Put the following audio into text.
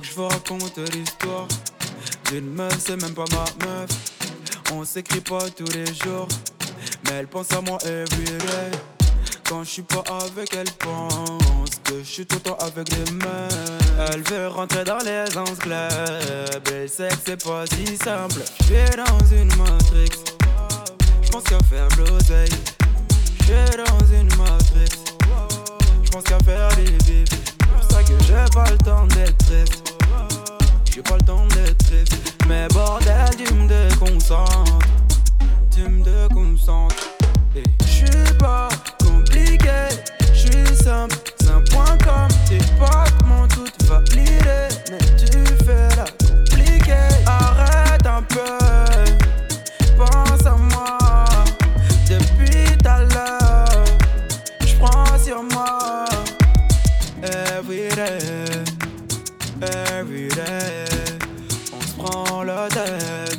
que je vous raconte l'histoire d'une meuf, c'est même pas ma meuf. On s'écrit pas tous les jours, mais elle pense à moi everyday. Quand je suis pas avec elle, pense que je suis tout le temps avec des meufs. Elle veut rentrer dans les 11 clubs, elle sait que c'est pas si simple. J'suis dans une matrix, j'pense qu'à faire de l'oseille. J'suis dans une matrix, j'pense qu'à faire des bifs. C'est pour ça que j'ai pas le temps d'être triste. J'ai pas le temps d'être triste. Mais bordel, tu me déconcentres. Tu me déconcentres. J'suis pas compliqué, j'suis simple. C'est un point com. Tes potes m'ont toutes validé, mais tu fais la compliquée. Arrête un peu, pense à moi. Depuis tout à l'heure, j'prends sur moi. Everyday, everyday, on se prend la tête.